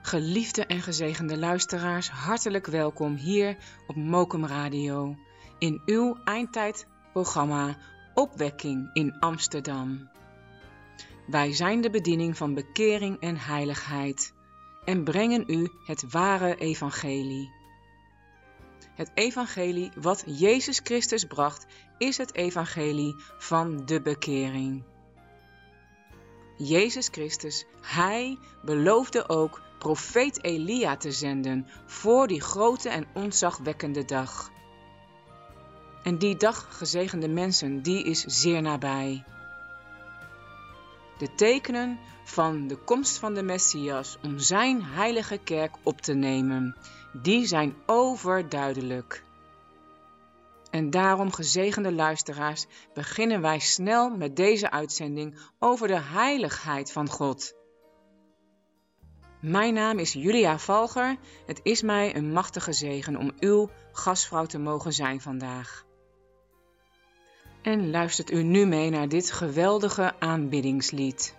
Geliefde en gezegende luisteraars, hartelijk welkom hier op Mokum Radio in uw eindtijdprogramma Opwekking in Amsterdam. Wij zijn de bediening van bekering en heiligheid en brengen u het ware evangelie. Het evangelie wat Jezus Christus bracht is het evangelie van de bekering. Jezus Christus, Hij beloofde ook profeet Elia te zenden voor die grote en ontzagwekkende dag. En die dag, gezegende mensen, die is zeer nabij. De tekenen van de komst van de Messias om zijn heilige kerk op te nemen, die zijn overduidelijk. En daarom, gezegende luisteraars, beginnen wij snel met deze uitzending over de heiligheid van God. Mijn naam is Julia Valger. Het is mij een machtige zegen om uw gastvrouw te mogen zijn vandaag. En luistert u nu mee naar dit geweldige aanbiddingslied.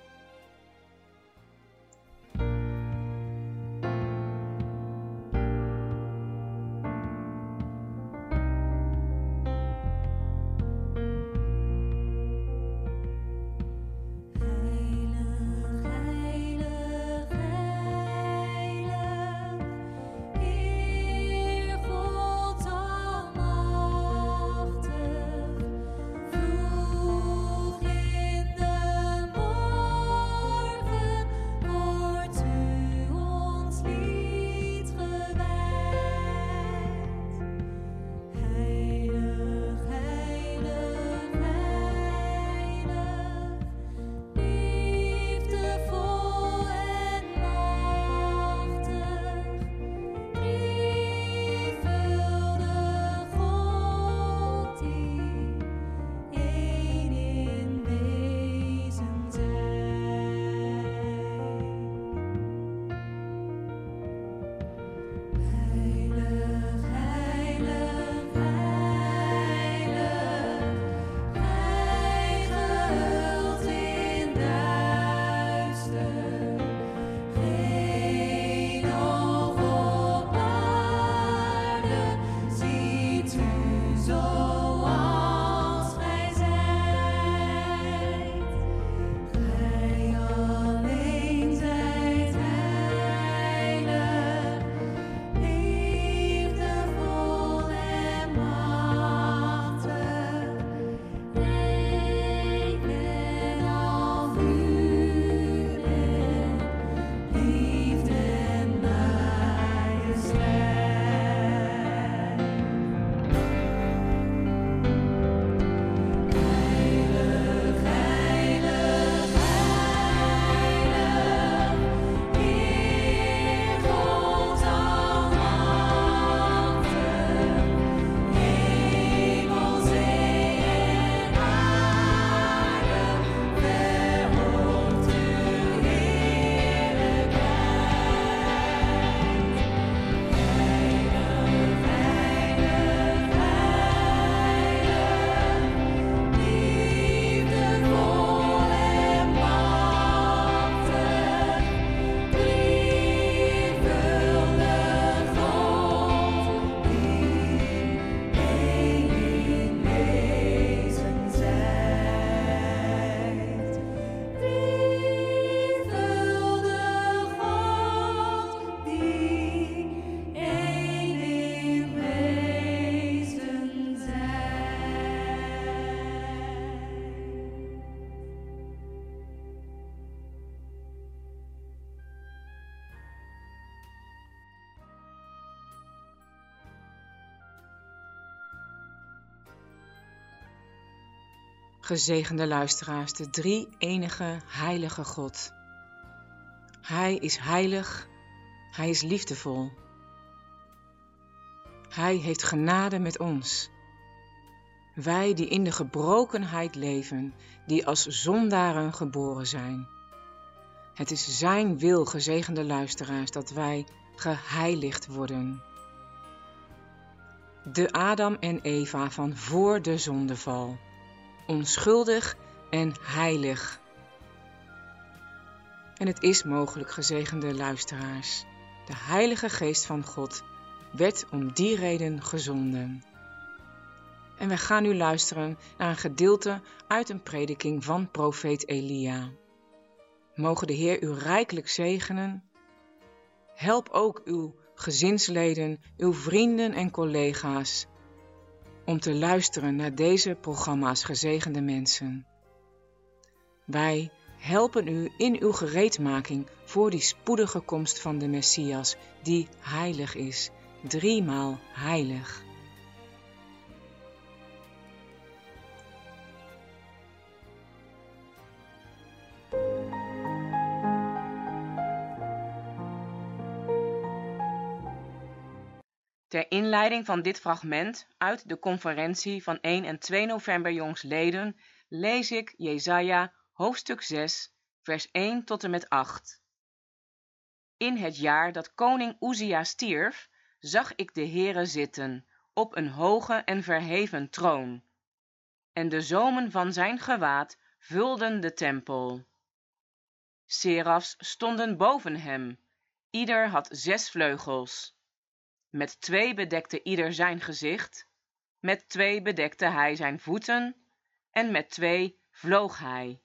Gezegende luisteraars, de drie enige heilige God. Hij is heilig, Hij is liefdevol. Hij heeft genade met ons. Wij die in de gebrokenheid leven, die als zondaren geboren zijn. Het is zijn wil, gezegende luisteraars, dat wij geheiligd worden. De Adam en Eva van voor de zondeval. Onschuldig en heilig. En het is mogelijk, gezegende luisteraars. De Heilige Geest van God werd om die reden gezonden. En we gaan nu luisteren naar een gedeelte uit een prediking van profeet Elia. Mogen de Heer u rijkelijk zegenen. Help ook uw gezinsleden, uw vrienden en collega's om te luisteren naar deze programma's, gezegende mensen. Wij helpen u in uw gereedmaking voor die spoedige komst van de Messias, die heilig is, 3-maal heilig. Ter inleiding van dit fragment uit de conferentie van 1 en 2 november jongstleden lees ik Jesaja hoofdstuk 6, vers 1 tot en met 8. In het jaar dat koning Uzia stierf, zag ik de Heere zitten op een hoge en verheven troon. En de zomen van zijn gewaad vulden de tempel. Serafs stonden boven hem, ieder had 6 vleugels. Met 2 bedekte ieder zijn gezicht, met 2 bedekte hij zijn voeten, en met 2 vloog hij.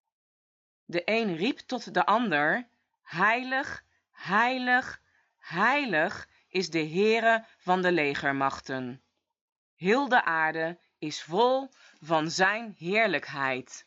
De een riep tot de ander, heilig, heilig, heilig is de Heere van de legermachten. Heel de aarde is vol van zijn heerlijkheid.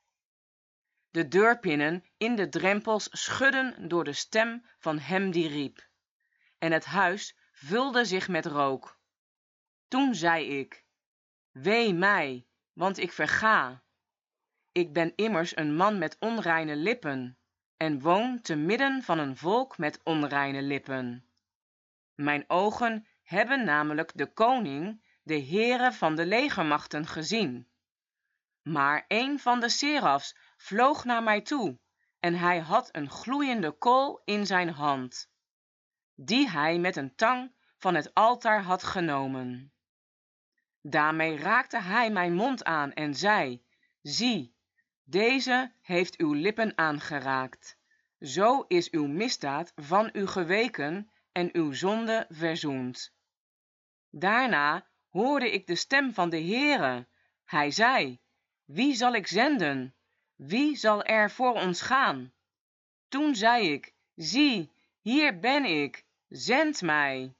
De deurpinnen in de drempels schudden door de stem van hem die riep. En het huis vulde zich met rook. Toen zei ik, wee mij, want ik verga. Ik ben immers een man met onreine lippen en woon te midden van een volk met onreine lippen. Mijn ogen hebben namelijk de koning, de Heere van de legermachten, gezien. Maar een van de serafs vloog naar mij toe en hij had een gloeiende kool in zijn hand, die hij met een tang van het altaar had genomen. Daarmee raakte hij mijn mond aan en zei, zie, deze heeft uw lippen aangeraakt. Zo is uw misdaad van u geweken en uw zonde verzoend. Daarna hoorde ik de stem van de Heere. Hij zei, wie zal ik zenden? Wie zal er voor ons gaan? Toen zei ik, zie, hier ben ik, zend mij.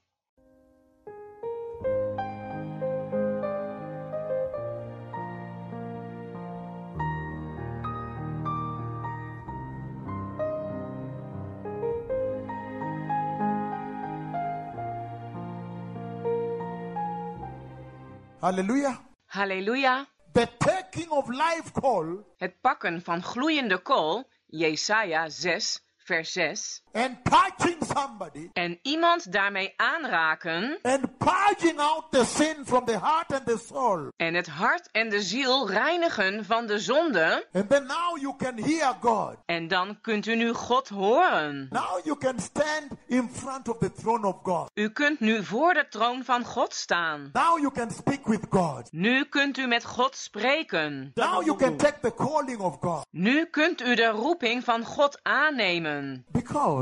Hallelujah. Halleluja. The taking of live coal Het pakken van gloeiende kool, Jesaja 6, vers 6. and touching somebody En iemand daarmee aanraken and purging out the sin from the heart and the soul. en het hart en de ziel reinigen van de zonde. And then now you can hear God. En dan kunt u nu God horen. Now you can stand in front of the throne of God. U kunt nu voor de troon van God staan. Now you can speak with God. Nu kunt u met God spreken. Now you can take the calling of God. Nu kunt u de roeping van God aannemen. Because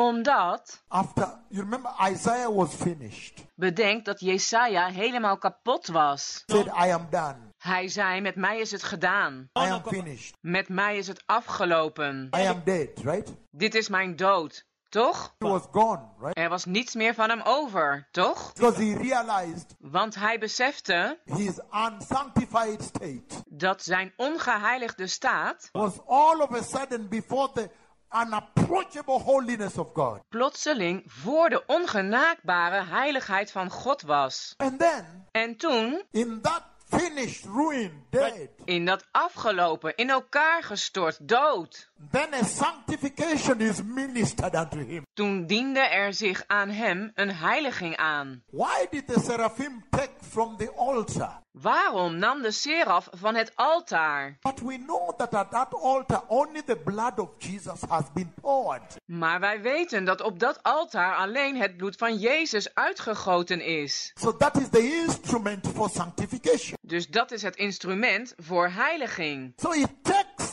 Omdat, after, you remember Isaiah was finished. bedenk dat Jesaja helemaal kapot was. Said, I am done. Hij zei, met mij is het gedaan. I am finished. Met mij is het afgelopen. I am dead, right? Dit is mijn dood, toch? He was gone, right? Er was niets meer van hem over, toch? Because he realized Want hij besefte his unsanctified state dat zijn ongeheiligde staat was all of a sudden before the unapproachable holiness of God. plotseling voor de ongenaakbare heiligheid van God was. And then, En toen, in that finished, ruined, dead, in dat afgelopen, in elkaar gestort, dood, then a sanctification is ministered unto him. toen diende er zich aan hem een heiliging aan. Why did the seraphim take from the altar? Waarom nam de seraf van het altaar? But we know that at that altar only the blood of Jesus has been poured. Maar wij weten dat op dat altaar alleen het bloed van Jezus uitgegoten is. So that is the instrument for sanctification. Dus dat is het instrument voor heiliging. So it takes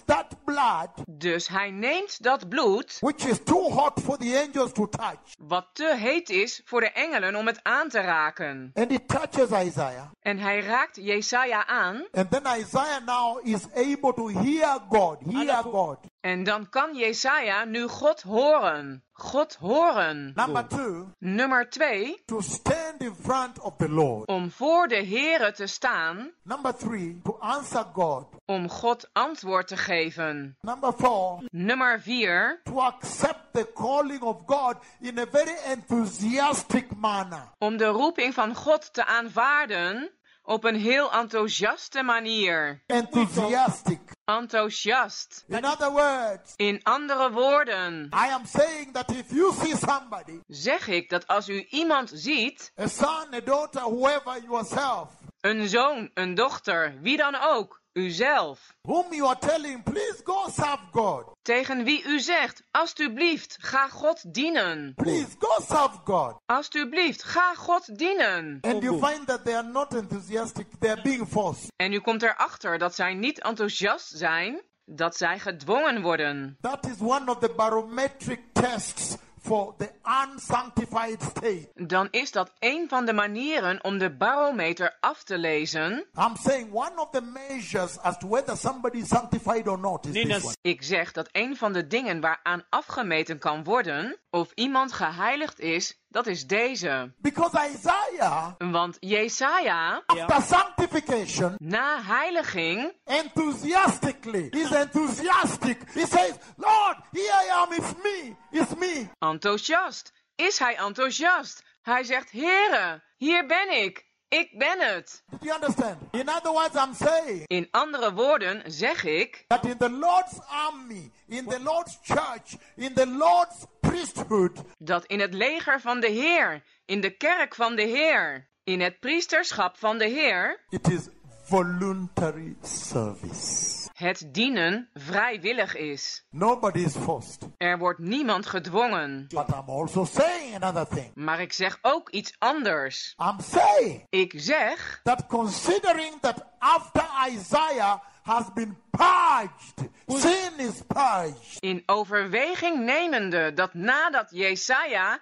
that blood, Dus hij neemt dat bloed, which is too hot for the angels to touch, wat te heet is voor de engelen om het aan te raken. and it touches Isaiah. En hij raakt Jesaja aan. And then Isaiah now is able to hear God. Hear God. En dan kan Jesaja nu God horen. God horen. Number 2, Nummer 2, to stand in front of the Lord. om voor de Here te staan. Number 3, to answer God. Om God antwoord te geven. Number 4, Nummer 4, to accept the calling of God in a very enthusiastic manner. om de roeping van God te aanvaarden op een heel enthousiaste manier. Enthusiastic. Enthousiast. In other words, In andere woorden, I am saying that if you see somebody, zeg ik dat als u iemand ziet, a son, a daughter, whoever, yourself, een zoon, een dochter, wie dan ook, uzelf, whom you are telling, please go serve God. tegen wie u zegt, alstublieft, ga God dienen. Please go serve God. Alstublieft, ga God dienen. And you find that they are not enthusiastic, they are being forced. En u komt erachter dat zij niet enthousiast zijn, dat zij gedwongen worden. That is one of the barometric tests for the unsanctified state. Dan is dat een van de manieren om de barometer af te lezen. I'm saying one of the measures as to whether somebody is sanctified or not is this one. Ik zeg dat een van de dingen waaraan afgemeten kan worden of iemand geheiligd is, dat is deze. Because Isaiah, Want Jesaja, after sanctification, na heiliging, enthusiastically, he's enthusiastic. He says, Lord, here I am, it's me, it's me. enthousiast. Is hij enthousiast? Hij zegt, Heere, hier ben ik ben het. Did you understand? In other words, I'm saying In andere woorden zeg ik, that in the Lord's army, in the Lord's church, in the Lord's priesthood, dat in het leger van de Heer, in de kerk van de Heer, in het priesterschap van de Heer, it is voluntary service. het dienen vrijwillig is. Nobody is forced. Er wordt niemand gedwongen. But I'm also saying another thing. Maar ik zeg ook iets anders. I'm saying Ik zeg that considering that after Isaiah has been purged, sin is purged, in overweging nemende dat nadat Jesaja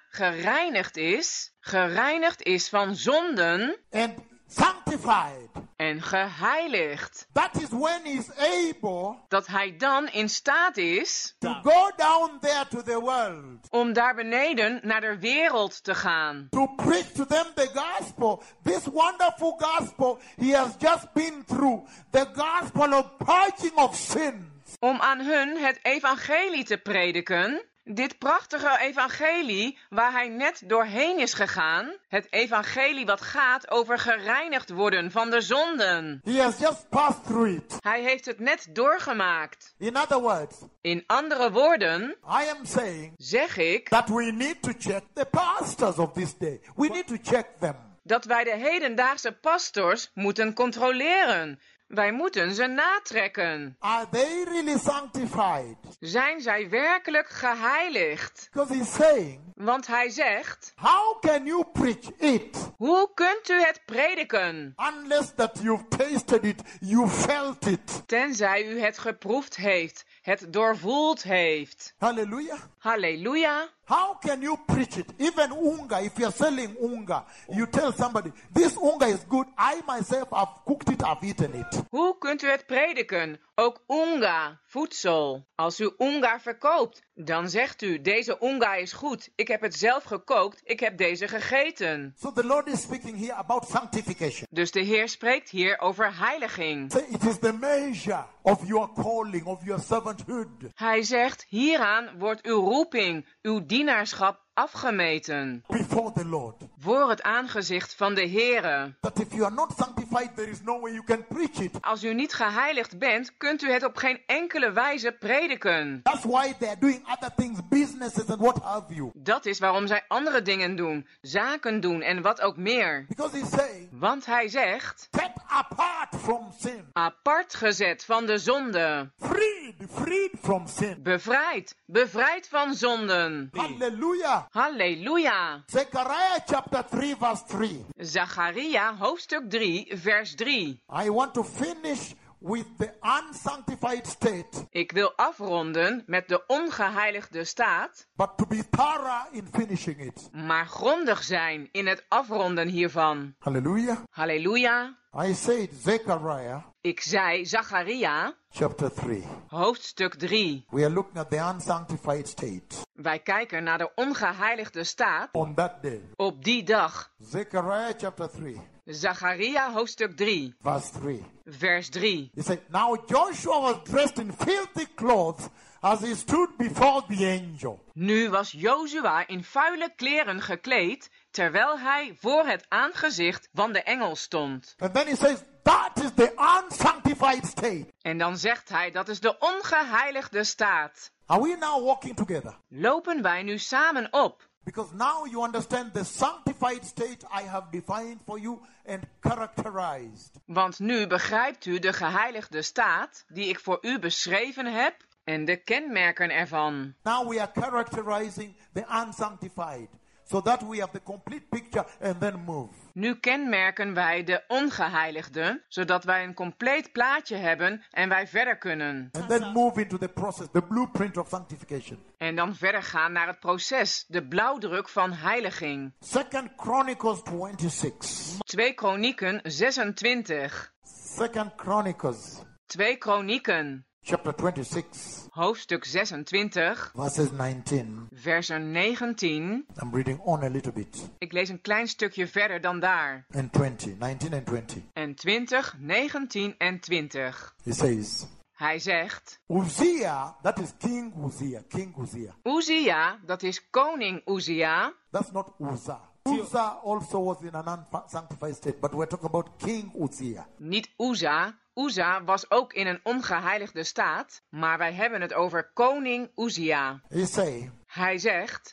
gereinigd is van zonden and sanctified, en geheiligd, that is when he is able dat hij dan in staat is to go down there to the world, om daar beneden naar de wereld te gaan. to preach to them the gospel, this wonderful gospel he has just been through, the gospel of purging of sins. Om aan hun het evangelie te prediken. Dit prachtige evangelie waar hij net doorheen is gegaan. Het evangelie wat gaat over gereinigd worden van de zonden. He has just passed through it. Hij heeft het net doorgemaakt. In other words, In andere woorden I am saying zeg ik that we need to check the pastors of this day. We need to check them. dat wij de hedendaagse pastors moeten controleren. Wij moeten ze natrekken. Are they really sanctified? Zijn zij werkelijk geheiligd? Because he's saying, Want hij zegt, how can you preach it hoe kunt u het prediken? unless that you've tasted it, you felt it? Tenzij u het geproefd heeft, het doorvoeld heeft. Hallelujah. Halleluja. How can you preach it? Even unga, if you're selling unga, you tell somebody, this unga is good. I myself have cooked it, I've eaten it. Hoe kunt u het prediken? Ook unga, voedsel. Als u unga verkoopt, dan zegt u, deze unga is goed. Ik heb het zelf gekookt, ik heb deze gegeten. So the Lord is speaking here about sanctification. Dus de Heer spreekt hier over heiliging. Say it is the measure of your calling, of your servanthood. Hij zegt, hieraan wordt uw roeping, uw dienaarschap afgemeten. Before the Lord. Voor het aangezicht van de Heere. That if you are not sanctified, there is no way you can preach it. Als u niet geheiligd bent, kunt u het op geen enkele wijze prediken. That's why they are doing other things, businesses and what have you. Dat is waarom zij andere dingen doen, zaken doen en wat ook meer. Because he's saying, Want hij zegt, set apart from sin. apart gezet van de zonde. Freed from sin. Bevrijd van zonden. Hallelujah. Halleluja. Zechariah chapter 3 verse 3. Zacharia hoofdstuk 3 vers 3. I want to finish with the unsanctified state, Ik wil afronden met de ongeheiligde staat, but to be thorough in finishing it. maar grondig zijn in het afronden hiervan. Hallelujah. Halleluja. I said Zechariah Ik zei Zacharia, chapter 3. hoofdstuk 3. We are looking at the unsanctified state Wij kijken naar de ongeheiligde staat on that day. op die dag. Zechariah chapter 3, Zacharia, hoofdstuk 3, verse 3. vers 3. He said, Now Joshua was dressed in filthy clothes as he stood before the angel. Nu was Jozua in vuile kleren gekleed, terwijl hij voor het aangezicht van de engel stond. And then he says, that is the unsanctified state. En dan zegt hij, dat is de ongeheiligde staat. Are we now walking together? Lopen wij nu samen op? Because now you understand the sanctified state I have defined for you and characterized. Want nu begrijpt u de geheiligde staat, die ik voor u beschreven heb, en de kenmerken ervan. Now we are characterizing the unsanctified, so that we have the complete picture and then move. Nu kenmerken wij de ongeheiligden, zodat wij een compleet plaatje hebben en wij verder kunnen. And then move into the process, the blueprint of sanctification. En dan verder gaan naar het proces, de blauwdruk van heiliging. 2 Chronicles 26. 2 Kronieken 26. 2 Chronicles 2 Kronieken, chapter 26, hoofdstuk 26, verses 19. versen 19. I'm reading on a little bit. Ik lees een klein stukje verder dan daar. And 20, 19 and 20. En 20, 19 en 20. He says, Hij zegt, Uzziah, that is King Uzziah, King Uzziah. Uzia, dat is koning Uzia. That's not Uzzah. Uzzah also was in an unsanctified state, but we're talking about King Uzziah. Niet Uza. Uza was ook in een ongeheiligde staat, maar wij hebben het over koning Uzia. Hij zegt,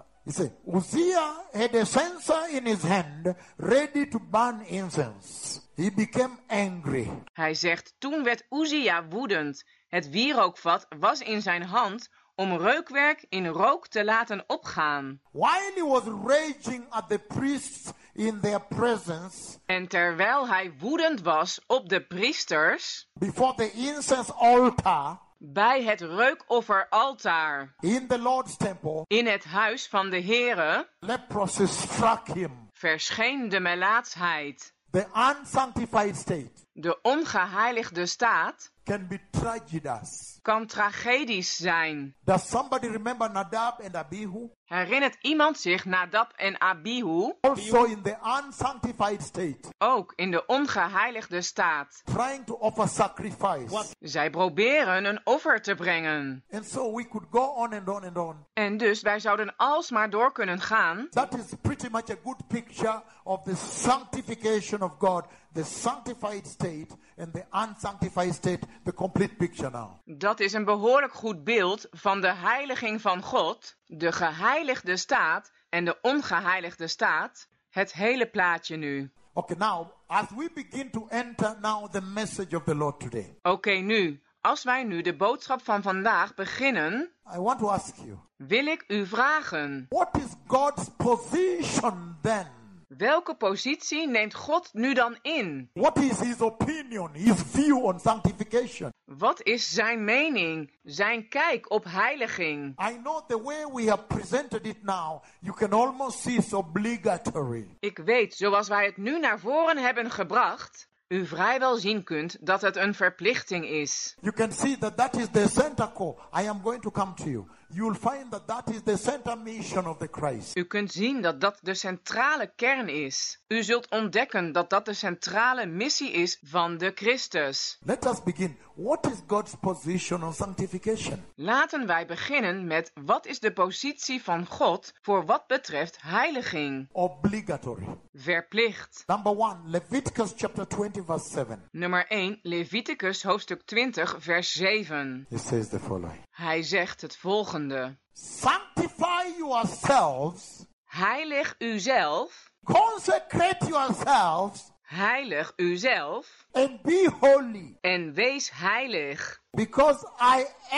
Uzziah had a censer in his hand, ready to burn incense. He became angry. Hij zegt, toen werd Uzia woedend. Het wierookvat was in zijn hand om reukwerk in rook te laten opgaan. While he was raging at the priests in their presence, en terwijl hij woedend was op de priesters, before the incense altar, bij het reukofferaltaar, in the Lord's temple, in het huis van de Heere, leprosy struck him. Verscheen de melaatsheid. The unsanctified state, de ongeheiligde staat, can be tragedies. Kan tragedisch zijn. Does somebody remember Nadab and Abihu? Herinnert iemand zich Nadab en Abihu? Also in the unsanctified state. Ook in de ongeheiligde staat. Trying to offer sacrifice. Zij proberen een offer te brengen. And so we could go on and on and on. En dus wij zouden alsmaar door kunnen gaan. That is pretty much a good picture of the sanctification of God. The sanctified state and the unsanctified state, the complete picture now. Dat is een behoorlijk goed beeld van de heiliging van God, de geheiligde staat en de ongeheiligde staat. Het hele plaatje nu. Okay, now, as we begin to enter now the message of the Lord today. Oké, nu, als wij nu de boodschap van vandaag beginnen, I want to ask you. Wil ik u vragen. What is God's position then? Welke positie neemt God nu dan in? What is his opinion, his view on sanctification? Wat is zijn mening, zijn kijk op heiliging? I know the way we have presented it now, you can almost see it's obligatory. Ik weet, zoals wij het nu naar voren hebben gebracht, u vrijwel zien kunt dat het een verplichting is. You can see that that is the center core. I am going to come to you. You will find that that is the center mission of the Christ. U kunt zien dat dat de centrale kern is. U zult ontdekken dat dat de centrale missie is van de Christus. Let us begin. What is God's position on sanctification? Laten wij beginnen met wat is de positie van God voor wat betreft heiliging? Obligatory. Verplicht. Number 1, Leviticus chapter 20 verse 7. Nummer 1, Leviticus hoofdstuk 20 vers 7. It says the following. Hij zegt het volgende. Sanctify yourselves. Heilig uzelf. Consecrate yourselves. Heilig uzelf. And be holy. En wees heilig. Because I am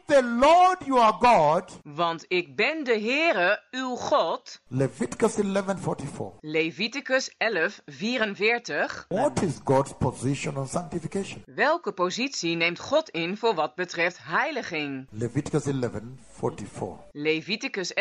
the Lord your God. Want ik ben de Heere, uw God. Leviticus 11:44. Leviticus 11:44. What is God's position on sanctification? Welke positie neemt God in voor wat betreft heiliging? Leviticus 11:44. Leviticus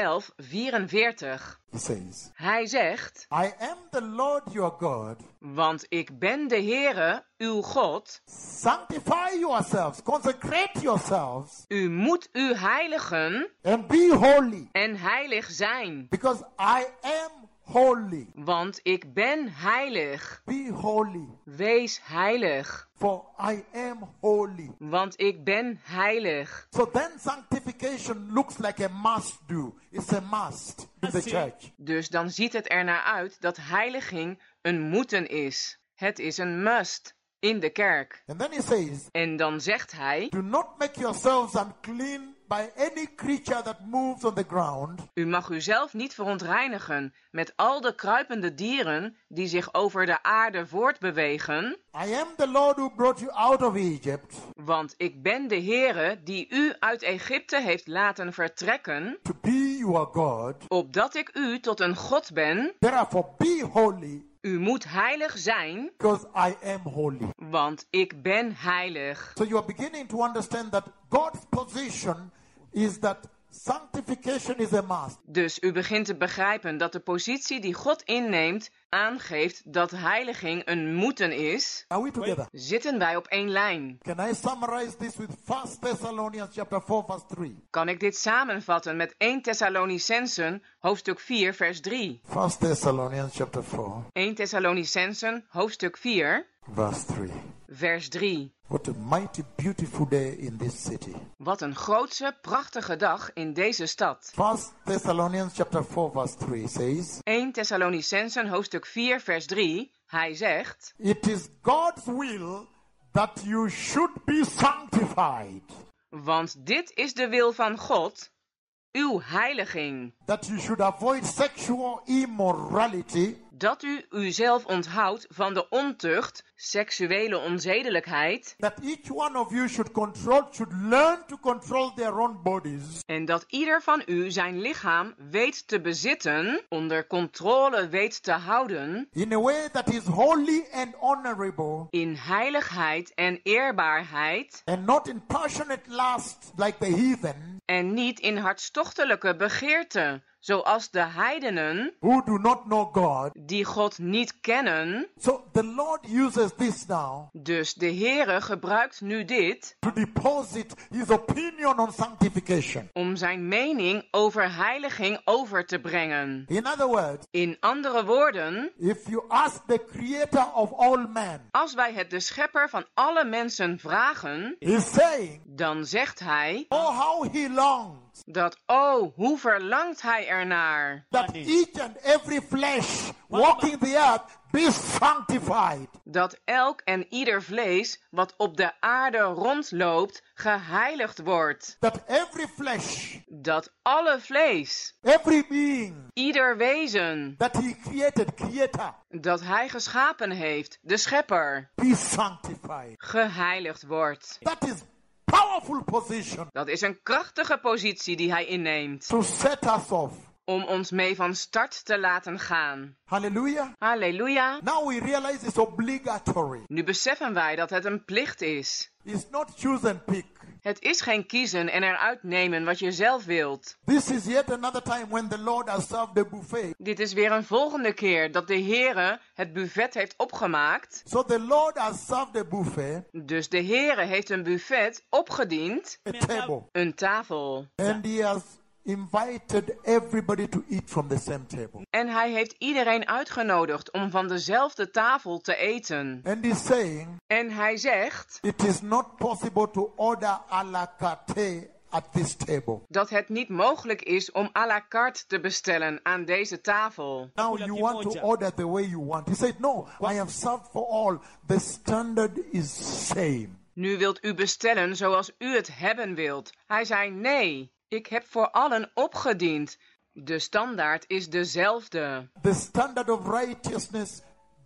11:44. He says, Hij zegt, I am the Lord your God. want ik ben de Heere, uw God. Sanctify yourselves, consecrate yourselves, U moet u heiligen and be holy, en heilig zijn. because I am holy. Want ik ben heilig. Be holy, Wees heilig. for I am holy. Want ik ben heilig. So then sanctification looks like a must do. It's a must in the church. Dus dan ziet het er naar uit dat heiliging een moeten is. Het is een must in de kerk. And then he says, En dan zegt hij, do not make yourselves unclean by any creature that moves on the ground, u mag uzelf niet verontreinigen met al de kruipende dieren die zich over de aarde voortbewegen. I am the Lord who brought you out of Egypt Want ik ben de Heere die u uit Egypte heeft laten vertrekken, to be your God. opdat ik u tot een God ben. Therefore be holy, U moet heilig zijn, because I am holy. want ik ben heilig. So you are beginning to understand that God's position is that sanctification is a must. Dus u begint te begrijpen dat de positie die God inneemt aangeeft dat heiliging een moeten is. Are we together? Zitten wij op één lijn? Can I summarize this with 1 Thessalonians chapter 4 verse 3? Kan ik dit samenvatten met 1 Thessalonicensen hoofdstuk 4 vers 3? 1 Thessalonians chapter 4 1 Thessalonicensen hoofdstuk 4 verse 3. vers 3. What a mighty beautiful day in this city. Wat een grootse, prachtige dag in deze stad. 1 Thessalonians chapter 4 verse 3 says, 1 Thessalonicensen hoofdstuk 4 vers 3. Hij zegt, it is God's will that you should be sanctified, want dit is de wil van God, uw heiliging. that you should avoid sexual immorality, Dat u uzelf onthoudt van de ontucht, seksuele onzedelijkheid, that each one of you should learn to control their own bodies en dat ieder van u zijn lichaam weet te bezitten, onder controle weet te houden, in a way that is holy and honorable, in heiligheid en eerbaarheid, and not in passionate lust like the heathen, en niet in hartstochtelijke begeerte, zoals de heidenen, who do not know God. die God niet kennen. So the Lord uses this now Dus de Heere gebruikt nu dit to deposit his opinion on sanctification. om zijn mening over heiliging over te brengen. In other words, In andere woorden, if you ask the creator of all men, als wij het de schepper van alle mensen vragen, he's saying, dan zegt hij oh, how he longs dat, hoe verlangt hij ernaar, that each and every flesh walking the earth be sanctified. dat elk en ieder vlees wat op de aarde rondloopt, geheiligd wordt. That every flesh, Dat alle vlees, every being ieder wezen, that he created, creator, dat hij geschapen heeft, de schepper, be sanctified. geheiligd wordt. That is powerful position Dat is een krachtige positie die hij inneemt, to set us off. om ons mee van start te laten gaan. Hallelujah. Halleluja. Now we realize it's obligatory. Nu beseffen wij dat het een plicht is. It's not choose and pick. Het is geen kiezen en eruit nemen wat je zelf wilt. This is yet another time when the Lord has served the buffet. Dit is weer een volgende keer dat de Heere het buffet heeft opgemaakt. So the Lord has served the buffet, Dus de Heere heeft een buffet opgediend, a table, een tafel. and he has invited everybody to eat from the same table. En hij heeft iedereen uitgenodigd om van dezelfde tafel te eten. And he's saying, En hij zegt it is not possible to order à la carte at this table. dat het niet mogelijk is om à la carte te bestellen aan deze tafel. Now you want to order the way you want. He said, no, I have served for all. The standard is same. Nu wilt u bestellen zoals u het hebben wilt. Hij zei nee, ik heb voor allen opgediend. De standaard is dezelfde. The standard of righteousness,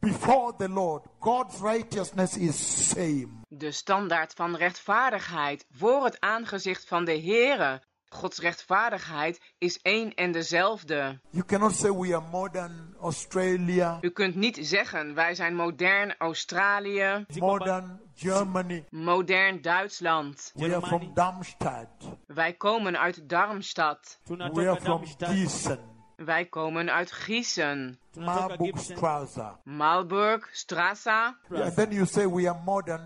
before the Lord, God's righteousness is same. De standaard van rechtvaardigheid voor het aangezicht van de Heere. Gods rechtvaardigheid is één en dezelfde. You cannot say we are modern Australia, U kunt niet zeggen, wij zijn modern Australië, modern Germany. modern Duitsland. We are from Darmstadt. Wij komen uit Darmstadt. We are from Gießen, Wij komen uit Gießen. Marburgstraße. Malburgstraße. Yeah, and then you say we are modern.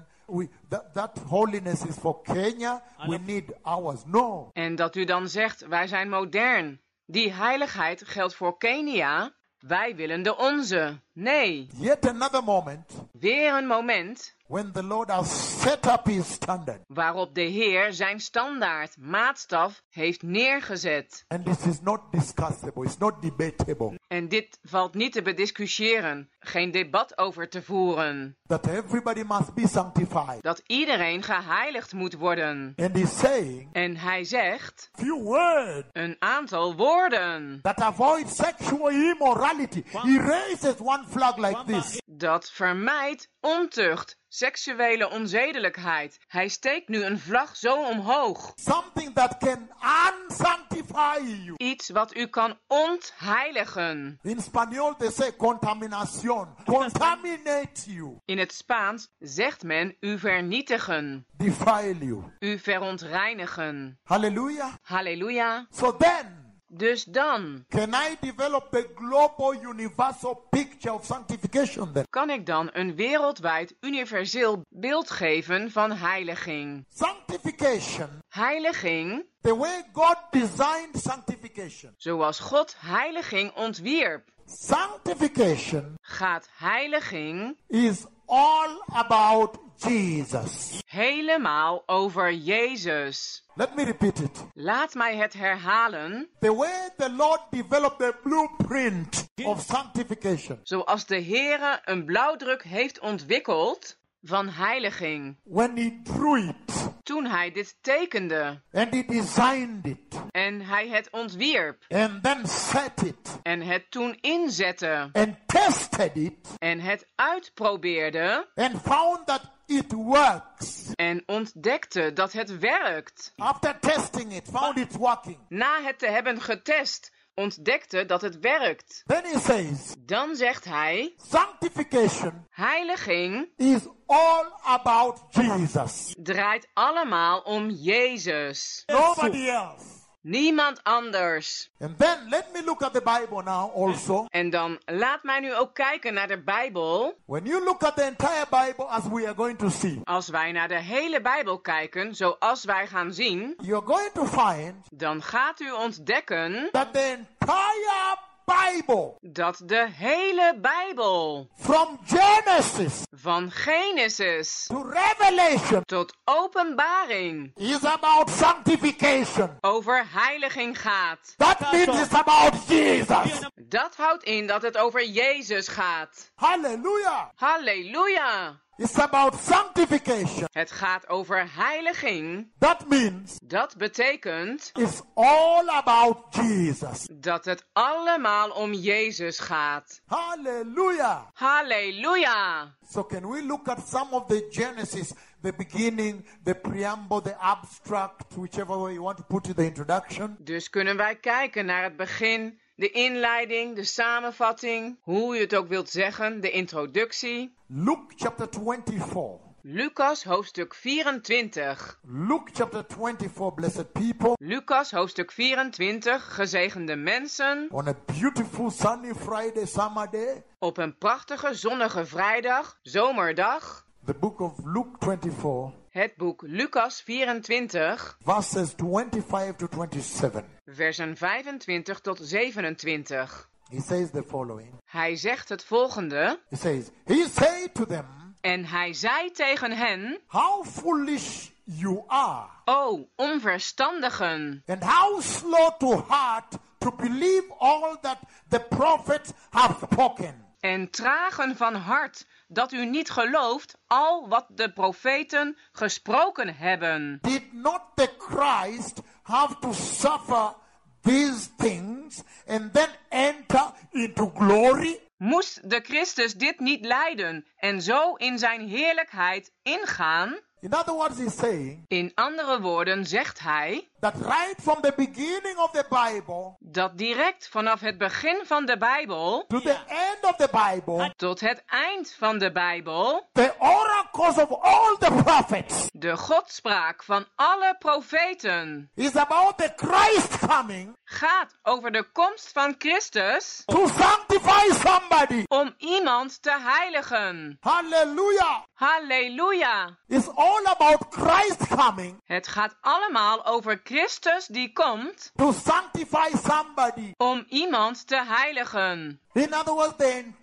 That holiness is for Kenya. We need ours. No. En dat u dan zegt, wij zijn modern. Die heiligheid geldt voor Kenia. Wij willen de onze. Nee. Yet another moment Weer een moment when the Lord has set up his standard. waarop de Heer zijn standaard, maatstaf, heeft neergezet. And this is not discussable. It's not debatable. En dit valt niet te bediscussiëren, geen debat over te voeren. That everybody must be sanctified. Dat iedereen geheiligd moet worden. And he's saying En hij zegt few words een aantal woorden that avoid sexual immorality. He raises one flag like this. dat vermijdt ontucht, seksuele onzedelijkheid. Hij steekt nu een vlag zo omhoog. Something that can unsanctify you. Iets wat u kan ontheiligen. In Spanish they say contaminación. Contaminate you. In het Spaans zegt men u vernietigen, Defile you. u verontreinigen. Hallelujah. Halleluja. So then, Dus dan, can I develop a global universal picture of sanctification then? kan ik dan een wereldwijd universeel beeld geven van heiliging. Sanctification, Heiliging, the way God designed sanctification. zoals God heiliging ontwierp, Sanctification gaat heiliging is all about Jesus. helemaal over Jezus. Let me repeat it. Laat mij het herhalen. The way the Lord developed the blueprint of sanctification. Zoals de Heere een blauwdruk heeft ontwikkeld van heiliging. When he drew it Toen hij dit tekende and he designed it en hij het ontwierp and then set it en het toen inzette and tested it en het uitprobeerde and found that it works. en ontdekte dat het werkt. After testing it, found it working. Na het te hebben getest, ontdekte dat het werkt. Then he says, Dan zegt hij, sanctification heiliging is all about Jesus. draait allemaal om Jezus. Nobody else. Niemand anders. And then let me look at the Bible now also. En dan laat mij nu ook kijken naar de Bijbel. When you look at the entire Bible as we are going to see, Als wij naar de hele Bijbel kijken, zoals wij gaan zien, you're going to find dan gaat u ontdekken that the entire Bible, dat de hele Bijbel, from Genesis van Genesis to Revelation, tot Openbaring, is about sanctification. over heiliging gaat. That means it's about Jesus. Dat houdt in dat het over Jezus gaat. Hallelujah. Halleluja! It's about sanctification. Het gaat over heiliging. That means Dat betekent it's all about Jesus. dat het allemaal om Jezus gaat. Hallelujah. Halleluja! So can we look at some of the Genesis, the beginning, the preamble, the abstract, whichever way you want to put it, the introduction? Dus kunnen wij kijken naar het begin, de inleiding, de samenvatting, hoe je het ook wilt zeggen, de introductie. Luke chapter 24. Lucas hoofdstuk 24. Luke chapter 24, blessed people. Lucas hoofdstuk 24, gezegende mensen. On a beautiful sunny Friday, summer day. Op een prachtige zonnige vrijdag, zomerdag. The book of Luke 24. Het boek Lucas 24, Verses 25 to 27. versen 25 tot 27. He says the following. Hij zegt het volgende. He says, he said to them, En hij zei tegen hen, how foolish you are, o onverstandigen, and how slow to heart to believe all that the prophets have spoken. en tragen van hart, dat u niet gelooft al wat de profeten gesproken hebben. Did not the Christ have to suffer these things and then enter into glory? Moest de Christus dit niet lijden en zo in zijn heerlijkheid ingaan? In other words, he's saying In andere woorden zegt hij that right from the beginning of the Bible dat direct vanaf het begin van de Bijbel to the end of the Bible, tot het eind van de Bijbel the oracles of all the prophets de godspraak van alle profeten is about the Christ coming gaat over de komst van Christus to sanctify somebody. om iemand te heiligen. Hallelujah. Halleluja! It's all about Christ coming Het gaat allemaal over Christus die komt to sanctify somebody. om iemand te heiligen. In other words,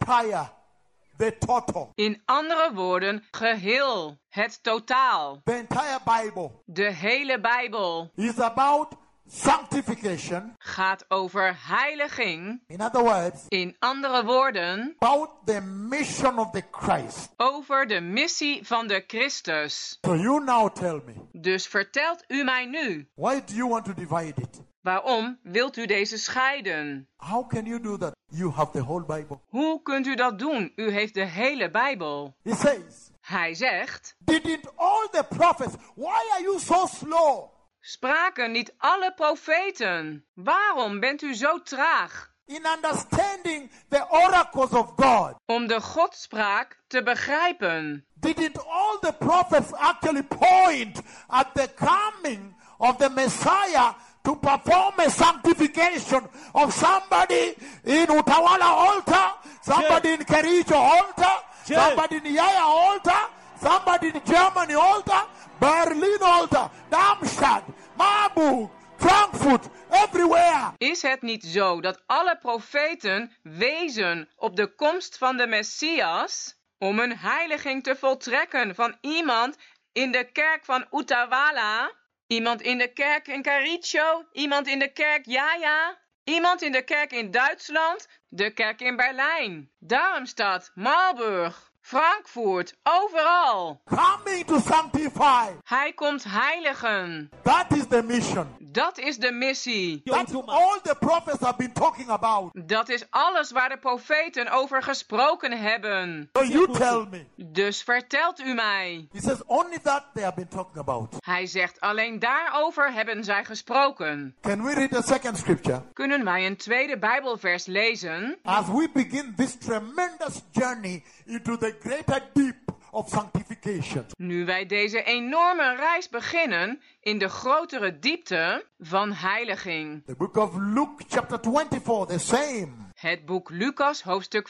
the total, In andere woorden, geheel, het totaal. the entire Bible De hele Bijbel is about sanctification. gaat over heiliging. In other words, In andere woorden, about the mission of the Christ. over de missie van de Christus. So you now tell me, Dus vertelt u mij nu, why do you want to divide it? waarom wilt u deze scheiden? How can you do that? You have the whole Bible. Hoe kunt u dat doen? U heeft de hele Bijbel. He says, Hij zegt, didn't all the prophets, why are you so slow spraken niet alle profeten? Waarom bent u zo traag in understanding the oracles of God? om de godspraak te begrijpen? Didn't all the prophets actually point at the coming of the Messiah to perform a sanctification of somebody in Utawala altar, somebody in Kericho altar, somebody in Yaya altar, somebody in Germany altar, Berlin altar, Darmstadt, Marburg, Frankfurt, everywhere. Is het niet zo dat alle profeten wezen op de komst van de Messias om een heiliging te voltrekken van iemand in de kerk van Utawala, iemand in de kerk in Kericho, iemand in de kerk Yaya, iemand in de kerk in Duitsland, de kerk in Berlijn, Darmstadt, Marburg, Frankfurt, overal. Coming to sanctify. Hij komt heiligen. That is the mission. Dat is de missie. That's all the prophets have been talking about. Dat is alles waar de profeten over gesproken hebben. So you tell me. Dus vertelt u mij. He says only that they have been talking about. Hij zegt alleen daarover hebben zij gesproken. Can we read the second scripture? Kunnen wij een tweede Bijbelvers lezen? As we begin this tremendous journey into the greater deep of sanctification. Nu wij deze enorme reis beginnen in de grotere diepte van heiliging. The book of Luke chapter 24, the same. Het boek Lucas hoofdstuk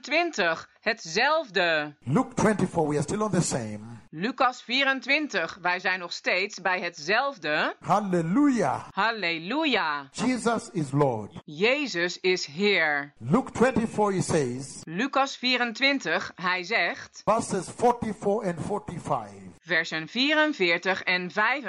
24, hetzelfde. Luke 24, we are still on the same. Lucas 24, wij zijn nog steeds bij hetzelfde. Hallelujah. Halleluja. Jesus is Lord. Jezus is Heer. Luke 24, he says, Lucas 24, hij zegt, verses 44 and 45. versen 44 en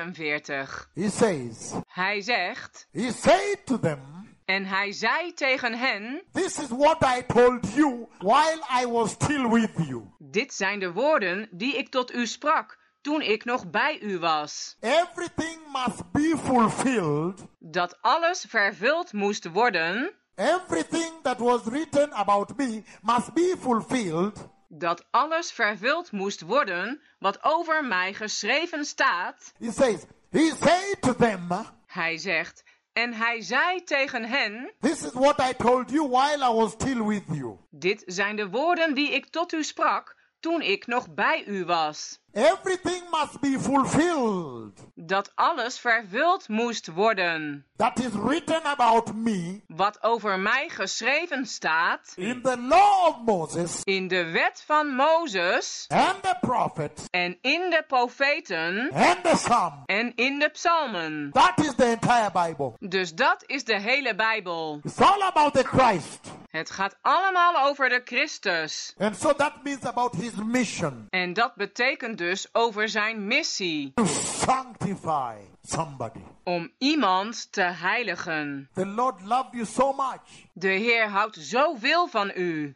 45. He says, Hij zegt, he said to them, en hij zei tegen hen, this is what I told you while I was still with you. dit zijn de woorden die ik tot u sprak toen ik nog bij u was. Everything must be fulfilled. Dat alles vervuld moest worden. Everything that was written about me must be fulfilled. Dat alles vervuld moest worden wat over mij geschreven staat. He says, he said to them, Hij zegt, en hij zei tegen hen, this is what I told you while I was still with you. dit zijn de woorden die ik tot u sprak toen ik nog bij u was. Everything must be fulfilled. Dat alles vervuld moest worden. That is written about me Wat over mij geschreven staat. in the law of Moses In de wet van Mozes. and the prophets En in de profeten. and the Psalm. En in de psalmen. That is the entire Bible. Dus dat is de hele Bijbel. It's all about the Christ. Het gaat allemaal over de Christus. And so that means about his mission. En dat betekent dus over zijn missie. To sanctify somebody. Om iemand te heiligen. The Lord loved you so much. De Heer houdt zoveel van u.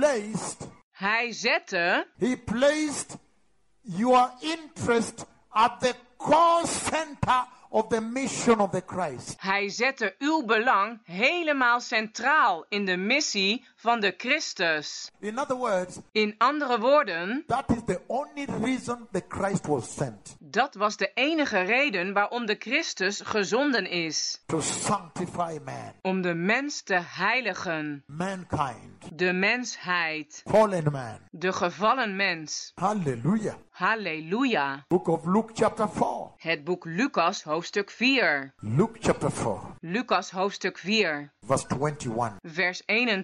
Hij placed your interest at the core center of the mission of the Christ. Hij zette uw belang helemaal centraal in de missie van de Christus. In other words, In andere woorden, that is the only reason the Christ was sent. dat was de enige reden waarom de Christus gezonden is. To sanctify man, Om de mens te heiligen, mankind, de mensheid, fallen man. de gevallen mens. Hallelujah. Halleluja. Book of Luke chapter 4. Het boek Lucas hoofdstuk 4. Luke chapter 4, Lucas hoofdstuk 4, verse 21. vers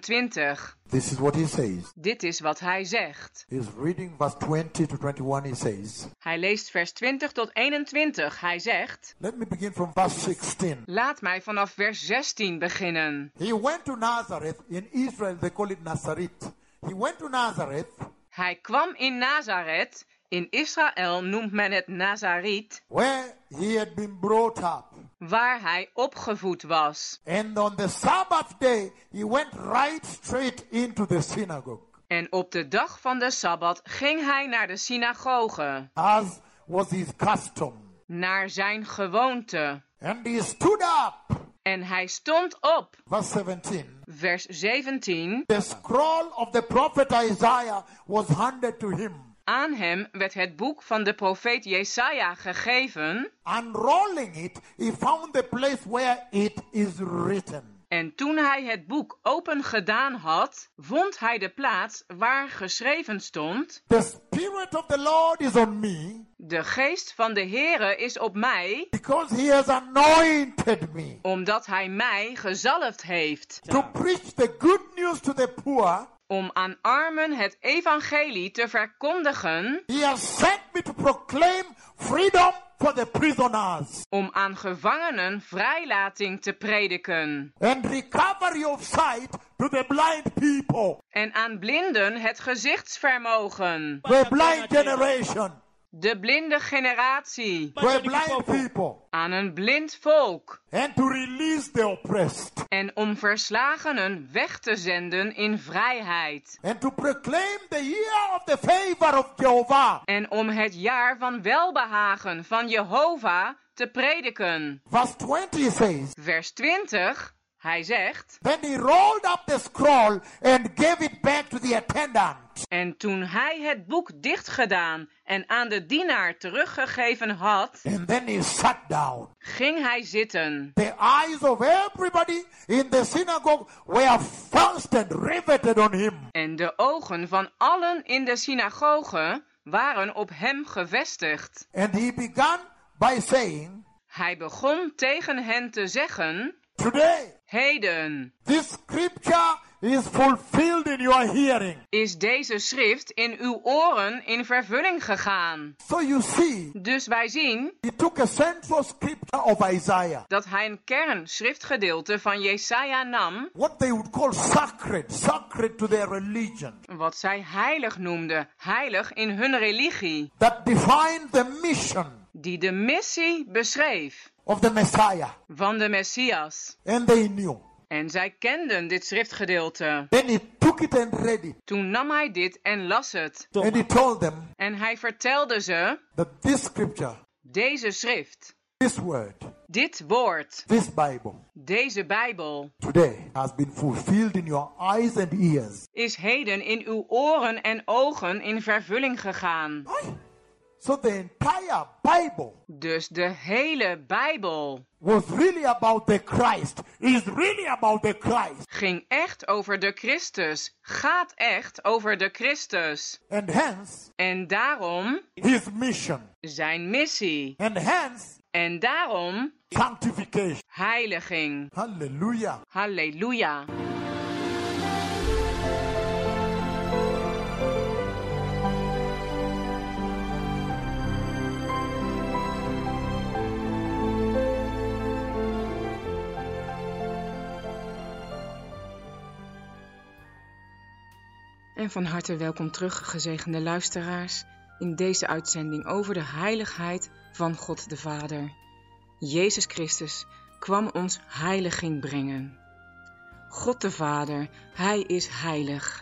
21. This is what he says. Dit is wat hij zegt. He's reading verse 20 to 21. He says, Hij leest vers 20 tot 21. Hij zegt: let me begin from verse 16. Laat mij vanaf vers 16 beginnen. He went to Nazareth. In Israel, they call it Nazareth. He went to Nazareth, Hij kwam in Nazareth. In Israël noemt men het Nazariet, where he had been brought up. waar hij opgevoed was. And on the Sabbath day, he went right straight into the synagogue, En op de dag van de Sabbat ging hij naar de synagoge, as was his custom. naar zijn gewoonte. And he stood up. En hij stond op. Verse 17. Vers 17. The scroll of the prophet Isaiah was handed to him. Aan hem werd het boek van de profeet Jesaja gegeven. Unrolling it, he found the place where it is written. En toen hij het boek open gedaan had, vond hij de plaats waar geschreven stond: The Spirit of the Lord is on me, De geest van de Heere is op mij, because he has anointed me omdat hij mij gezalfd heeft, to preach the good news to the poor. om aan armen het evangelie te verkondigen, He has sent me to proclaim freedom for the prisoners om aan gevangenen vrijlating te prediken, and recovery of sight to the blind people, en aan blinden het gezichtsvermogen, the blind generation, de blinde generatie, the blind people, aan een blind volk, and to release the oppressed, en om verslagenen weg te zenden in vrijheid, and to proclaim the year of the favor of Jehovah. en om het jaar van welbehagen van Jehovah te prediken. Verse 20 says, Vers 20, hij zegt: then he rolled up the scroll and gave it back to the attendant. En toen hij het boek dichtgedaan en aan de dienaar teruggegeven had, And then he sat down. ging hij zitten. The eyes of everybody in the synagogue were fixed and riveted on him. En de ogen van allen in de synagoge waren op hem gevestigd. And he began by saying, Hij begon tegen hen te zeggen: today, Heden this scripture is fulfilled in your hearing. is deze schrift in uw oren in vervulling gegaan. So you see, Dus wij zien he took a central scripture of Isaiah, dat hij een kernschriftgedeelte van Jesaja nam, what they would call sacred to their religion, wat zij heilig noemden, heilig in hun religie, that defined the mission die de missie beschreef of the Messiah. van de Messias. And they knew. En zij kenden dit schriftgedeelte. Then he took it and read it. Toen nam hij dit en las het. And he told them En hij vertelde ze: that this scripture, Deze schrift, this word, dit woord, this Bible, deze Bijbel, today has been fulfilled in your eyes and ears. is heden in uw oren en ogen in vervulling gegaan. So the entire Bible Dus de hele Bijbel was really about the Christ, is really about the Christ. ging echt over de Christus, gaat echt over de Christus. And hence, En daarom his mission. zijn missie. And hence, En daarom sanctification. heiliging. Hallelujah. Halleluja. En van harte welkom terug, gezegende luisteraars, in deze uitzending over de heiligheid van God de Vader. Jezus Christus kwam ons heiliging brengen. God de Vader, Hij is heilig.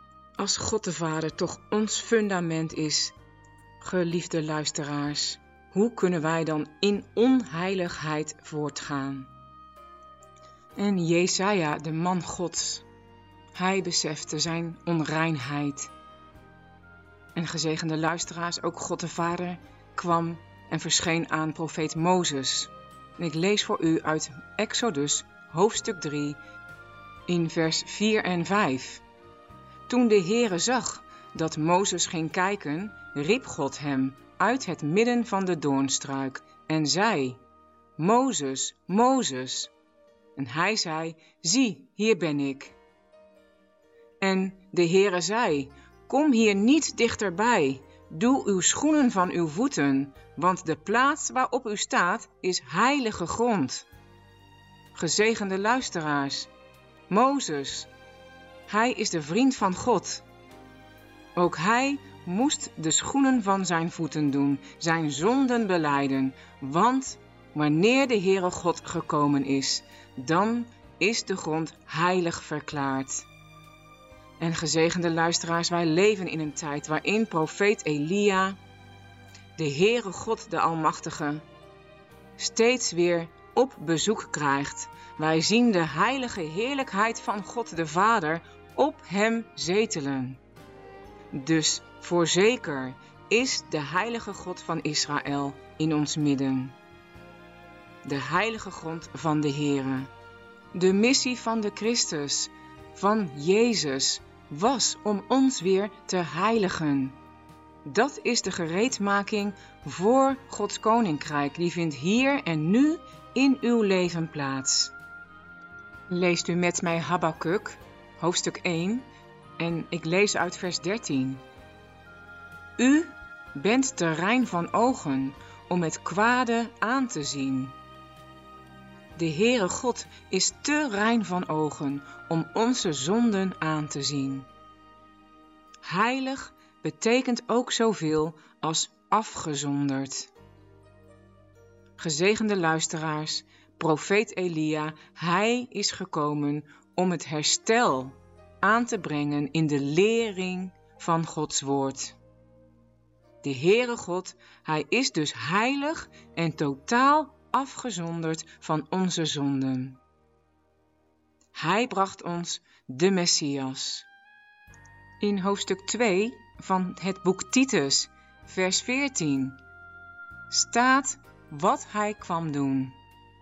Als God de Vader toch ons fundament is, geliefde luisteraars, Hoe kunnen wij dan in onheiligheid voortgaan? En Jesaja, de man Gods, hij besefte zijn onreinheid. En gezegende luisteraars, ook God de Vader kwam en verscheen aan profeet Mozes. En ik lees voor u uit Exodus, hoofdstuk 3, in vers 4 en 5. Toen de Heere zag dat Mozes ging kijken, riep God hem uit het midden van de doornstruik en zei: Mozes, Mozes. En hij zei: zie, hier ben ik. En de Heere zei: kom hier niet dichterbij, doe uw schoenen van uw voeten, want de plaats waarop u staat is heilige grond. Gezegende luisteraars, Mozes, hij is de vriend van God. Ook hij moest de schoenen van zijn voeten doen, zijn zonden belijden, want wanneer de Heere God gekomen is, dan is de grond heilig verklaard. En gezegende luisteraars, wij leven in een tijd waarin profeet Elia, de Heere God de Almachtige, steeds weer op bezoek krijgt. Wij zien de heilige heerlijkheid van God de Vader op hem zetelen. Dus voorzeker is de heilige God van Israël in ons midden. De heilige grond van de Heere. De missie van de Christus, van Jezus, was om ons weer te heiligen. Dat is de gereedmaking voor Gods koninkrijk. Die vindt hier en nu in uw leven plaats. Leest u met mij Habakuk, hoofdstuk 1, en ik lees uit vers 13. U bent te rein van ogen om het kwade aan te zien. De Heere God is te rein van ogen om onze zonden aan te zien. Heilig betekent ook zoveel als afgezonderd. Gezegende luisteraars, profeet Elia, hij is gekomen om het herstel aan te brengen in de lering van Gods woord. De Heere God, hij is dus heilig en totaal afgezonderd van onze zonden. Hij bracht ons de Messias. In hoofdstuk 2 van het boek Titus, vers 14, staat wat hij kwam doen.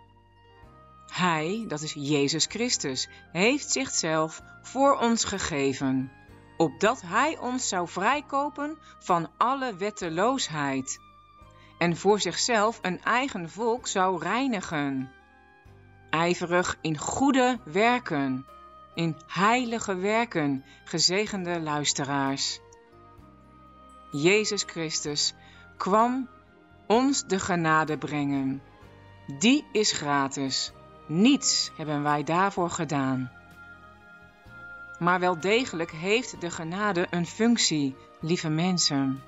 Hij, dat is Jezus Christus, heeft zichzelf voor ons gegeven, opdat hij ons zou vrijkopen van alle wetteloosheid en voor zichzelf een eigen volk zou reinigen, ijverig in goede werken, in heilige werken, gezegende luisteraars. Jezus Christus kwam ons de genade brengen. Die is gratis. Niets hebben wij daarvoor gedaan. Maar wel degelijk heeft de genade een functie, lieve mensen.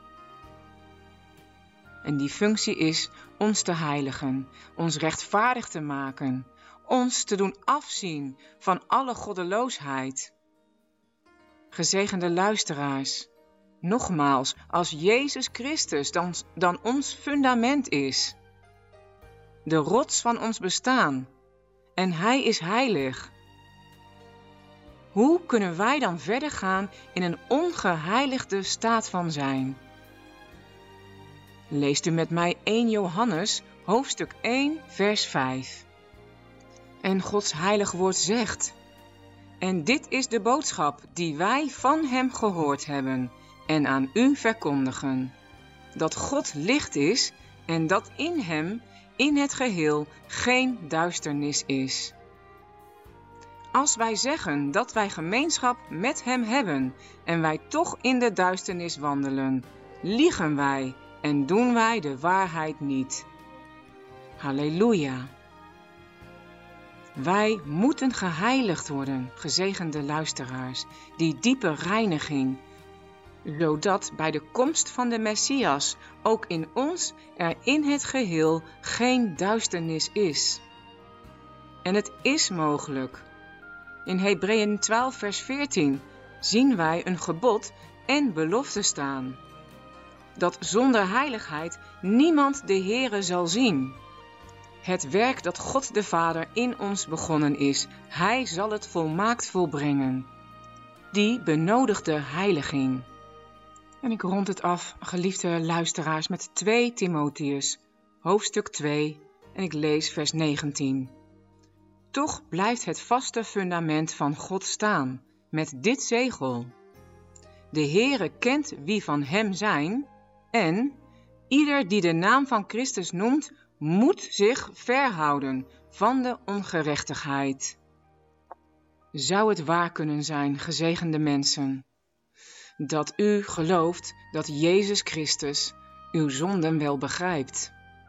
En die functie is ons te heiligen, ons rechtvaardig te maken, ons te doen afzien van alle goddeloosheid. Gezegende luisteraars, nogmaals, als Jezus Christus dan ons fundament is, de rots van ons bestaan, en hij is heilig, hoe kunnen wij dan verder gaan in een ongeheiligde staat van zijn? Leest u met mij 1 Johannes, hoofdstuk 1, vers 5. En Gods heilig woord zegt: en dit is de boodschap die wij van hem gehoord hebben en aan u verkondigen, dat God licht is en dat in hem in het geheel geen duisternis is. Als wij zeggen dat wij gemeenschap met hem hebben en wij toch in de duisternis wandelen, liegen wij en doen wij de waarheid niet. Halleluja! Wij moeten geheiligd worden, gezegende luisteraars, die diepe reiniging, zodat bij de komst van de Messias ook in ons er in het geheel geen duisternis is. En het is mogelijk. In Hebreeën 12 vers 14 zien wij een gebod en belofte staan. dat zonder heiligheid niemand de Heere zal zien. Het werk dat God de Vader in ons begonnen is, Hij zal het volmaakt volbrengen. Die benodigde heiliging. En ik rond het af, geliefde luisteraars, met 2 Timotheus, hoofdstuk 2, en ik lees vers 19. Toch blijft het vaste fundament van God staan, met dit zegel. De Heere kent wie van hem zijn, en ieder die de naam van Christus noemt, moet zich verhouden van de ongerechtigheid. Zou het waar kunnen zijn, gezegende mensen, dat u gelooft dat Jezus Christus uw zonden wel begrijpt?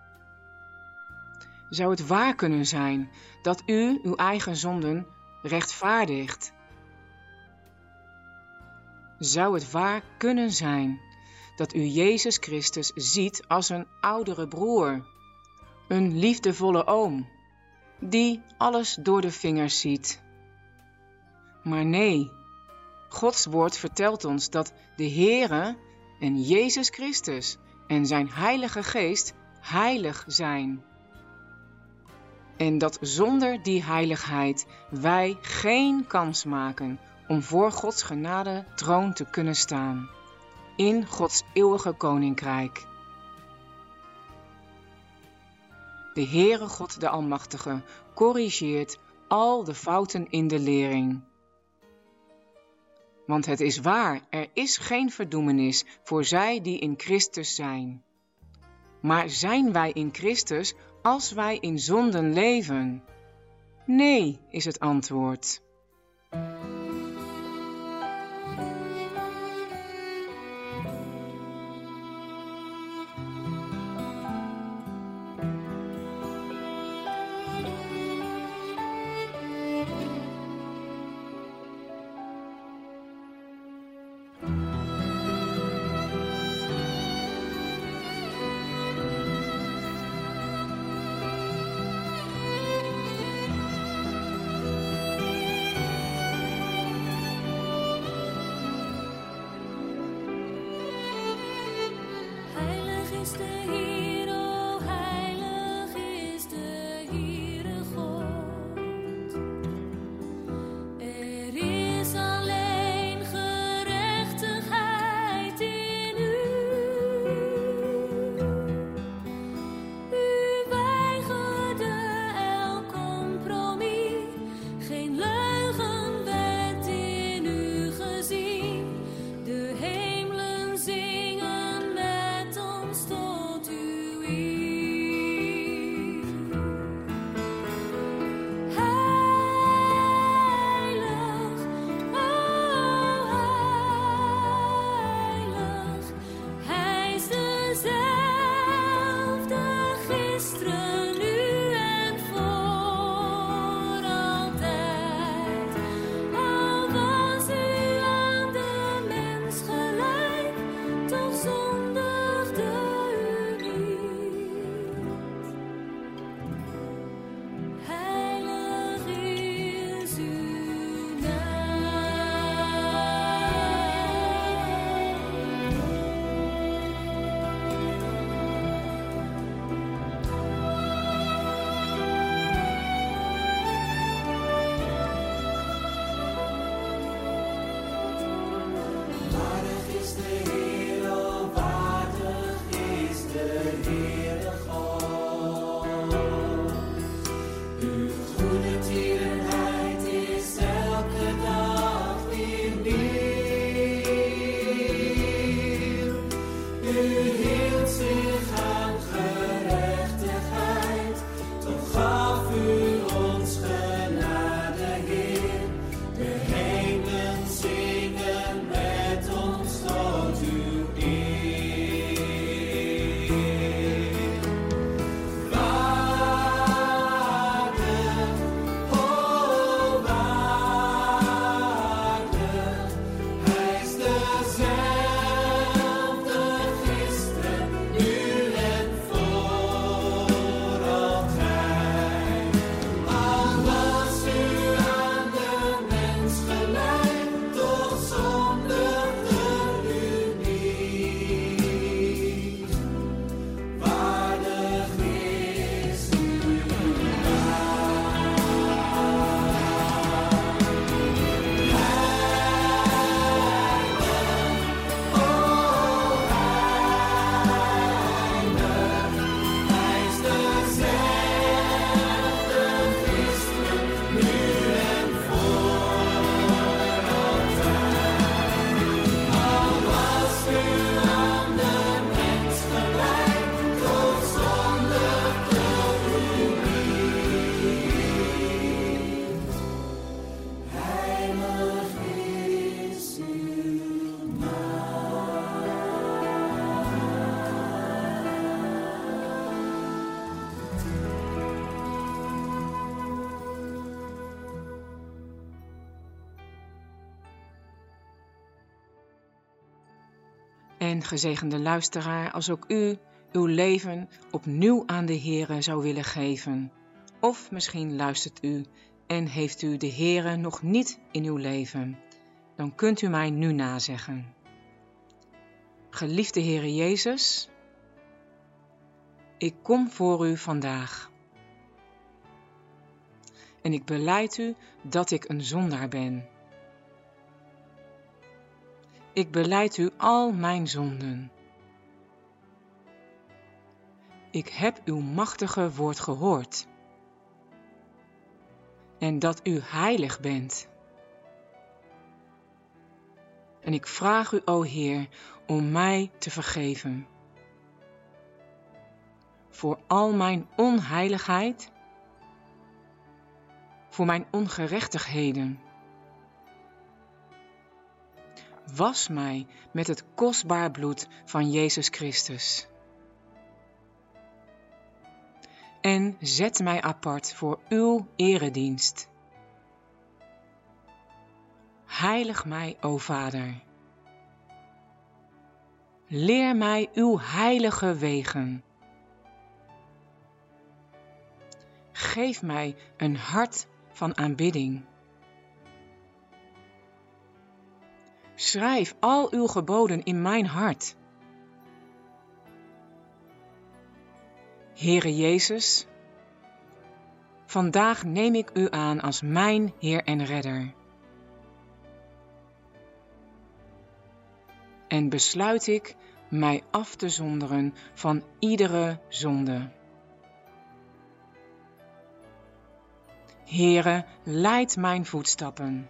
Zou het waar kunnen zijn dat u uw eigen zonden rechtvaardigt? Zou het waar kunnen zijn dat u Jezus Christus ziet als een oudere broer, een liefdevolle oom, die alles door de vingers ziet? Maar nee, Gods woord vertelt ons dat de Heere en Jezus Christus en zijn Heilige Geest heilig zijn. En dat zonder die heiligheid wij geen kans maken om voor Gods genade troon te kunnen staan, in Gods eeuwige koninkrijk. De Heere God de Almachtige corrigeert al de fouten in de lering. Want het is waar, er is geen verdoemenis voor zij die in Christus zijn. Maar zijn wij in Christus als wij in zonden leven? Nee, is het antwoord. En gezegende luisteraar, als ook u uw leven opnieuw aan de Heere zou willen geven. Of misschien luistert u en heeft u de Heere nog niet in uw leven. Dan kunt u mij nu nazeggen. Geliefde Heere Jezus, ik kom voor u vandaag. En ik belijd u dat ik een zondaar ben. Ik belijd u al mijn zonden. Ik heb uw machtige woord gehoord. En dat u heilig bent. En ik vraag u, o Heer, om mij te vergeven. Voor al mijn onheiligheid. Voor mijn ongerechtigheden. Was mij met het kostbaar bloed van Jezus Christus. En zet mij apart voor uw eredienst. Heilig mij, o Vader. Leer mij uw heilige wegen. Geef mij een hart van aanbidding. Schrijf al uw geboden in mijn hart. Heere Jezus, vandaag neem ik u aan als mijn Heer en Redder. En besluit ik mij af te zonderen van iedere zonde. Heere, leid mijn voetstappen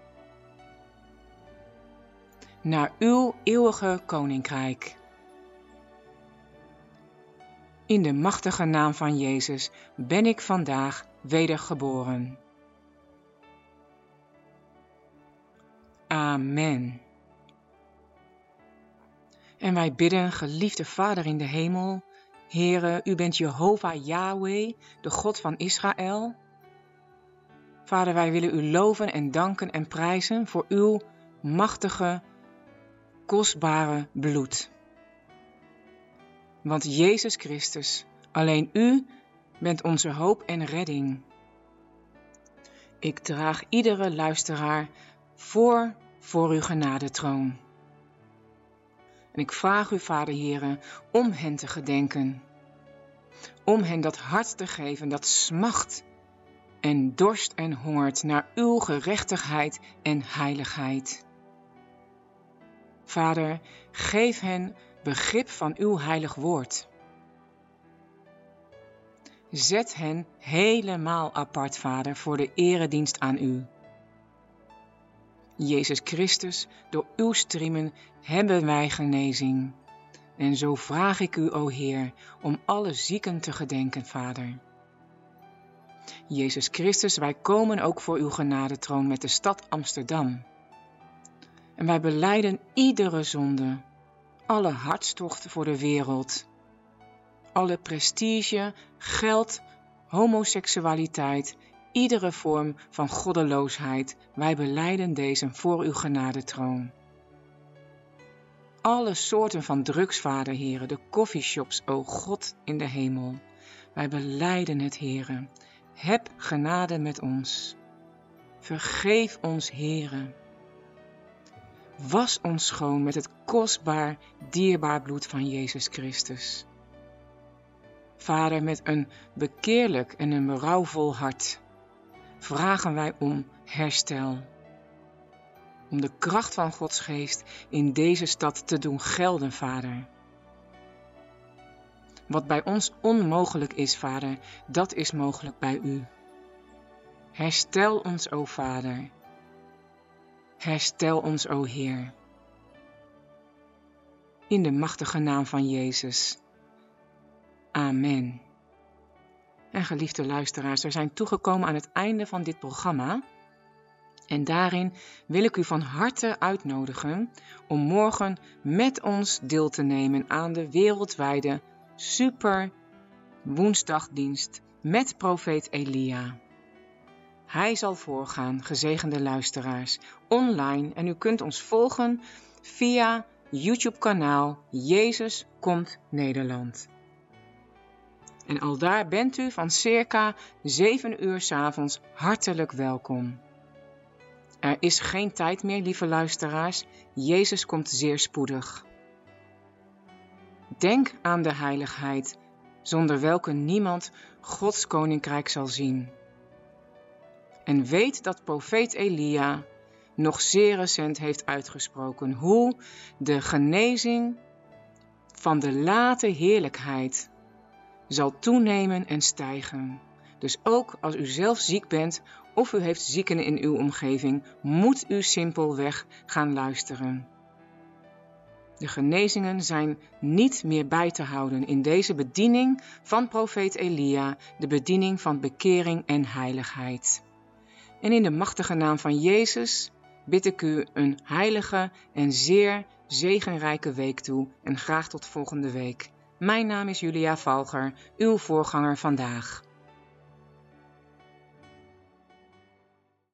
naar uw eeuwige koninkrijk. In de machtige naam van Jezus ben ik vandaag wedergeboren. Amen. En wij bidden, geliefde Vader in de hemel, Heere, u bent Jehovah Yahweh, de God van Israël. Vader, wij willen u loven en danken en prijzen voor uw machtige, kostbare bloed. Want Jezus Christus, alleen u, bent onze hoop en redding. Ik draag iedere luisteraar voor uw genadetroon. En ik vraag u, Vader Heere, om hen te gedenken. Om hen dat hart te geven dat smacht en dorst en hongert naar uw gerechtigheid en heiligheid. Vader, geef hen begrip van uw heilig woord. Zet hen helemaal apart, Vader, voor de eredienst aan u. Jezus Christus, door uw striemen hebben wij genezing. En zo vraag ik u, o Heer, om alle zieken te gedenken, Vader. Jezus Christus, wij komen ook voor uw genadetroon met de stad Amsterdam. En wij belijden iedere zonde, alle hartstocht voor de wereld, alle prestige, geld, homoseksualiteit, iedere vorm van goddeloosheid, wij belijden deze voor uw genadetroon. Alle soorten van drugs, Vader, Heere, de coffeeshops, o God in de hemel, wij belijden het, Heere. Heb genade met ons. Vergeef ons, Heere. Was ons schoon met het kostbaar, dierbaar bloed van Jezus Christus. Vader, met een bekeerlijk en een berouwvol hart vragen wij om herstel. Om de kracht van Gods geest in deze stad te doen gelden, Vader. Wat bij ons onmogelijk is, Vader, dat is mogelijk bij u. Herstel ons, o Vader. Herstel ons, o Heer. In de machtige naam van Jezus. Amen. En geliefde luisteraars, we zijn toegekomen aan het einde van dit programma. En daarin wil ik u van harte uitnodigen om morgen met ons deel te nemen aan de wereldwijde super woensdagdienst met profeet Elia. Hij zal voorgaan, gezegende luisteraars, online, en u kunt ons volgen via YouTube-kanaal Jezus Komt Nederland. En aldaar bent u van circa 7 uur 's avonds hartelijk welkom. Er is geen tijd meer, lieve luisteraars. Jezus komt zeer spoedig. Denk aan de heiligheid, zonder welke niemand Gods koninkrijk zal zien. En weet dat profeet Elia nog zeer recent heeft uitgesproken hoe de genezing van de late heerlijkheid zal toenemen en stijgen. Dus ook als u zelf ziek bent of u heeft zieken in uw omgeving, moet u simpelweg gaan luisteren. De genezingen zijn niet meer bij te houden in deze bediening van profeet Elia, de bediening van bekering en heiligheid. En in de machtige naam van Jezus bid ik u een heilige en zeer zegenrijke week toe en graag tot volgende week. Mijn naam is Julia Valger, uw voorganger vandaag.